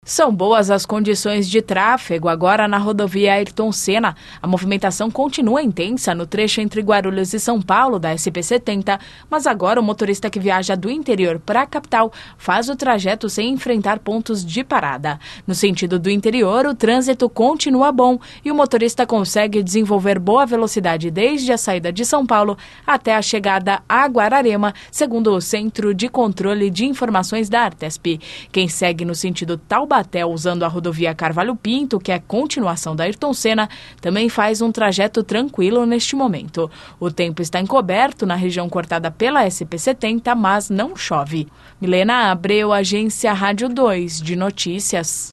São boas as condições de tráfego agora na rodovia Ayrton Senna. A movimentação continua intensa no trecho entre Guarulhos e São Paulo da SP-70, mas agora o motorista que viaja do interior para a capital faz o trajeto sem enfrentar pontos de parada. No sentido do interior, o trânsito continua bom e o motorista consegue desenvolver boa velocidade desde a saída de São Paulo até a chegada a Guararema, segundo o Centro de Controle de Informações da Artesp. Quem segue no sentido Taubaté usando a rodovia Carvalho Pinto, que é a continuação da Ayrton Senna, também faz um trajeto tranquilo neste momento. O tempo está encoberto na região cortada pela SP-70, mas não chove. Milena Abreu, Agência Rádio 2 de Notícias.